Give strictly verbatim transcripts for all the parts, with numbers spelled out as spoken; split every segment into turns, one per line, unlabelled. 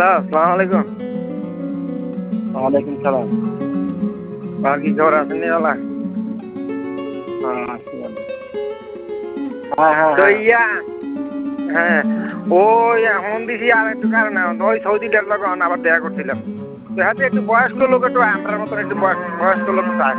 Hello, আসসালামু আলাইকুম।
ওয়ালাইকুম সালাম।
আর কি খবর আছেন নিওয়ালা?
হ্যাঁ হ্যাঁ
তো
হ্যাঁ
ইয়া হ্যাঁ ওই এখন দিছি আর একটু কারণে ওই সৌদি ডেভেলপ আবার দেখা করছিলাম। তো হাতে একটু বয়স্ক লোক একটু আমরার মতন একটু বয়স্ক লোক চায়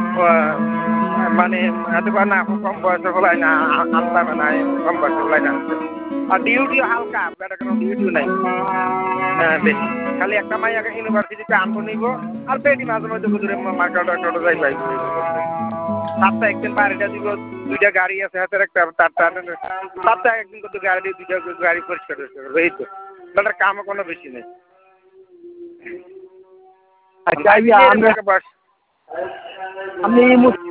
মানে হাতে পারে না কম বয়সে ফলাই না আনতাম না কম বয়সে ফলাই না আর ডিউটিও হালকা বেটা কোনো ডিউটিও নাই হ্যাঁ বেশি খালি একটা মাইয়াকে ইউনিভার্সিটিতে আনবো নিব আর বেটি মাঝে মধ্যে দূরে মার্কেট একটা যাই বাইক সপ্তাহে একদিন বাড়িটা দিব দুইটা গাড়ি আছে হাতের একটা তার সপ্তাহে একদিন কত গাড়ি দুইটা গাড়ি পরিষ্কার করবে এই তো বেটার কামও কোনো বেশি নেই।
আপনি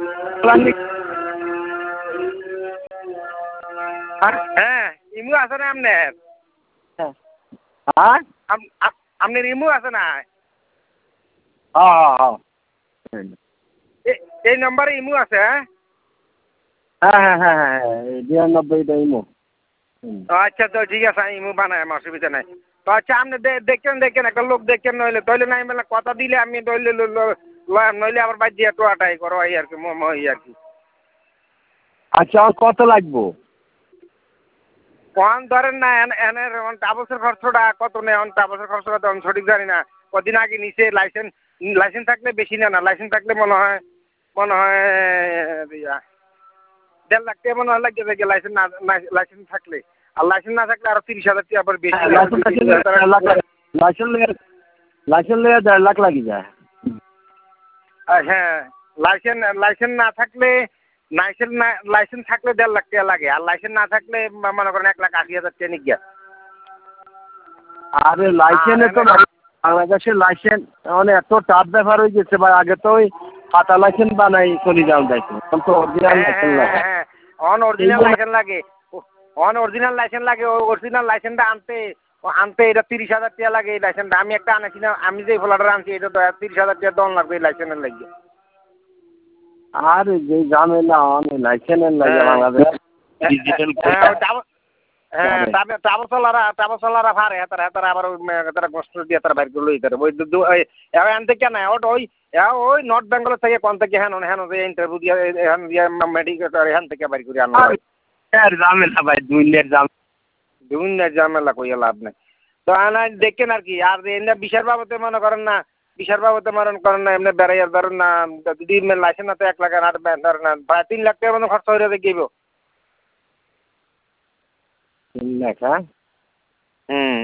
হ্যাঁ ইমু আছে না আপনার?
হ্যাঁ
আপনার ইমু আছে না? এই নম্বরে ইমু আছে?
হ্যাঁ হ্যাঁ হ্যাঁ হ্যাঁ বিরানব্বইটা ইমু।
আচ্ছা তো ঠিক আছে ইমু বানায় আমার অসুবিধা নাই। তো আচ্ছা আপনি দেখেন দেখেন একটা লোক দেখেন নইলে তৈলে নাই মেলা কথা দিলে আমি তৈলে নইলে আবার বাদ দিয়ে টোয়াটাই করো এই আর কি মোমো এই আর কি।
আচ্ছা আর কত লাগবো?
কোন ধরেন না এনের টাবসের খরচটা কত নেই টাবসের খরচটা তো আমি সঠিক জানি না। কদিন আগে নিচে লাইসেন্স লাইসেন্স থাকলে বেশি না না লাইসেন্স থাকলে মনে হয় মনে হয় দেড় লাখ টাকা মনে হয় লাগবে যে লাইসেন্স না লাইসেন্স থাকলে আর লাইসেন্স না থাকলে আরো তিরিশ হাজার টাকা আবার বেশি
লাইসেন্স লাইসেন্স লেগে দেড় লাখ লাগি যায়।
হ্যাঁ লাইসেন্স লাইসেন্স না থাকলে লাইসেন্স না লাইসেন্স থাকলে দেড় লাখ টাকা লাগে আর লাইসেন্স না থাকলে মনে করেন এক লাখ আশি হাজার টাকা নিয়ে গিয়া।
আরে লাইসেন্সে তো বাংলাদেশের লাইসেন্স মানে এত টাফ ব্যাপার হয়ে গেছে ভাই আগে তো ওই পাতা লাইসেন্স বানাই চলে যাওয়া যাইতো এখন তো অরিজিনাল লাইসেন্স লাগে।
হ্যাঁ অন অরিজিনাল লাইসেন্স লাগে অন অরিজিনাল লাইসেন্স লাগে ওই অরিজিনাল লাইসেন্সটা আনতে আনতে এটা তিরিশ হাজার টাকা লাগে এই লাইসেন্সটা আমি একটা আনেছি না আমি যে ফ্লাটার আনছি এটা তো তিরিশ হাজার টাকা দন লাগবে এই লাইসেন্সের লাগে।
আর যে ঝামেলা অনেক লাইসেন্সের লাগে বাংলাদেশ ডিজিটাল
হ্যাঁ টাবসলারা টাবসলারা ভারে হেতারা হেতারা আবার তারা কষ্ট দিয়ে তারা বাইর করলো ইতারে ওই এখান থেকে না ওই ওই নর্থ বেঙ্গল থেকে কোন থেকে হ্যান হ্যান ইন্টারভিউ দিয়ে হ্যান দিয়ে মেডিকেল এখান থেকে বাইর করে আনো
ঝামেলা ভাই দুনিয়ার ঝামেলা
দুনিয়ার ঝামেলা কইয়া লাভ নেই তো আনা দেখেন আর কি আর এমনি বিশার বাবদে মনে করেন না বিশার বাবদে মনে করেন না এমনি বেড়াইয়ার ধরেন না যদি লাইসেন্স না তো এক লাখ আট ধরেন না প্রায় তিন লাখ টাকার মতো খরচ হয়ে দেখব।
তিন লাখ হ্যাঁ
হুম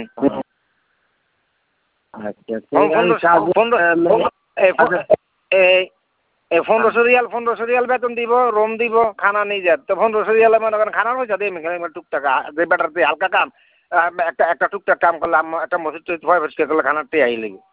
পনেরোশো রিয়াল পনেরোশো রিয়াল বেতন দিব রুম দিব খানা নিয়ে যাত তো পনেরোশো রিয়ালে মনে করেন খানার পয়সা দিই টুকটাক যে বেটার দিয়ে হালকা কাম একটা একটা টুকটাক কাম করলে একটা মসজিদ ছয় পরিষ্কার করলে খানার তে আই লেগে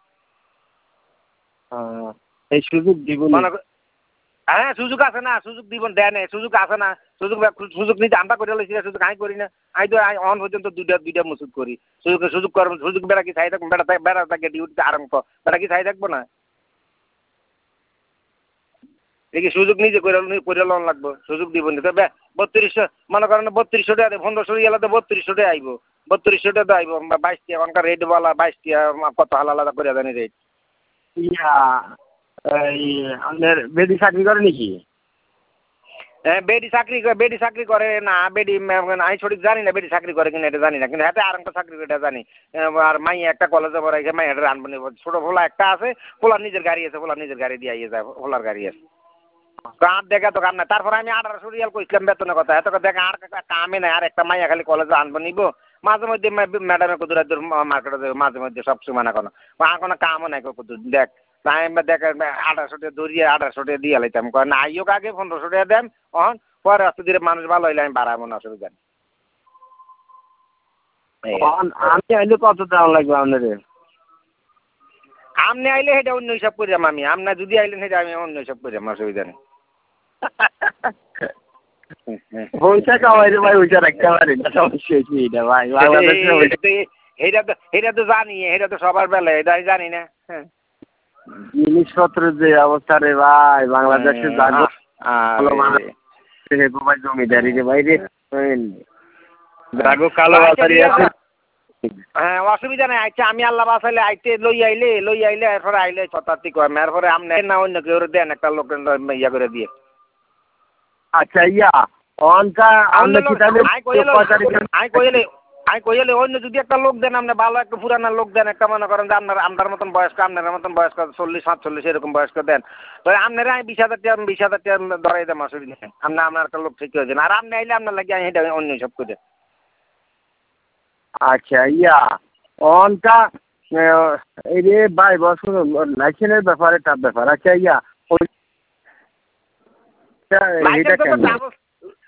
এই সুযোগ দিব
হ্যাঁ সুযোগ আছে না সুযোগ দিব দেয় নাই সুযোগ আছে না সুযোগ সুযোগ নিতে আমরা করে লেছি সুযোগ আমি করি না আমি তো অন পর্যন্ত দুইটা দুইটা মসুদ করি সুযোগ সুযোগ করবেন সুযোগ বেড়া কি চাই থাকবেন বেড়া বেড়া থাকে ডিউটিতে আরম্ভ বেড়া কি চাই থাকবো না দেখি সুযোগ নিজে করে করে লোন লাগবো সুযোগ দিব না তবে বত্রিশশো মনে করেন বত্রিশশো টাকা পনেরোশো এলাকা বত্রিশশো টাকা আইব বত্রিশশো টাকা আইব বাইশ টাকা এখনকার রেট বলা বাইশ টাকা কত আলাদা আলাদা করে জানি রেট
ইয়া এই আমাদের বেডি চাকরি করে নাকি?
হ্যাঁ বেডি চাকরি বেডি চাকরি করে না বেডি আমি সঠিক জানি না বেডি চাকরি করে কিনা এটা জানি না কিন্তু হাতে আর একটা চাকরি এটা জানি আর মাই একটা কলেজে পড়াইছে মাই এটা আনবো নিব ছোটো ফোলা একটা আছে ফোলার নিজের গাড়ি আছে ফোলার নিজের গাড়ি দিয়ে আইয়ে যায় ফোলার গাড়ি আছে কার দেখা তো কাম না তারপরে আমি আঠারোশো রিয়াল কইছিলাম বেতনের কথা এত দেখা আর কামে নাই আর একটা মাইয়া খালি কলেজে আনবো নিব মাঝে মধ্যে ম্যাডামের কুদুর মার্কেটে মাঝে মধ্যে সব সময় না কোনো আর কোনো কামও নাই কুদুর দেখ টাইম দেখ আঠারোশো টাকা ধরিয়ে আঠারোশো টাকা দিয়ে লাইতাম না আইও আগে পনেরোশো টাকা দেন অন পরে আস্তে ধীরে মানুষ ভালো হইলে আমি বাড়াবো না অসুবিধা নেই।
আমি আইলে কত দাম লাগবে আপনাদের?
আপনি আইলে সেটা অন্য হিসাব করিলাম আমি আপনার যদি আইলেন সেটা আমি অন্য হিসাব করিলাম অসুবিধা নেই।
পয়সা কামাই রে ভাই ওইটা রাখতে পারি না সমস্যা কি এটা ভাই
এটা তো এটা তো জানি এটা তো সবার বেলা এটা জানি না হ্যাঁ
জিনিসপত্রের যে অবস্থা রে ভাই বাংলাদেশে জাগো জমিদারি রে ভাই রে জাগো কালো বাজারি আছে
হ্যাঁ অসুবিধা নাই আচ্ছা আমি আল্লাহ বাসাইলে আইতে লই আইলে লই আইলে এরপরে আইলে শতাব্দী কয় এরপরে আপনি না অন্য কেউ দেন একটা লোক ইয়া করে দিয়ে
আচ্ছা ইয়া অনকা
অন্য
আপনি কি
লোক
তাহলে
আই কইলে
কয় তারিখে
আই কইলে আই কইলে অন্য যদি একটা লোক দেন আপনি ভালো একটা পুরানা লোক দেন একটা মনে করেন যে আপনার আপনার মতন বয়স্ক আপনার মতন বয়স্ক চল্লিশ সাতচল্লিশ এরকম বয়স্ক দেন তো আপনারা আমি বিশ হাজার টাকা বিশ হাজার টাকা ধরাই দেন অসুবিধা নেই আপনার আপনার একটা লোক ঠিক করে দেন আর আপনি আইলে আপনার লাগে আমি এটা অন্য সব করে
আচ্ছা ইয়া অনকা এই যে ভাই বছর লাইসেন্সের ব্যাপারে তার ব্যাপার আচ্ছা ইয়া ওই এটা
লাইসেন্সের তো
কেন
কাগজ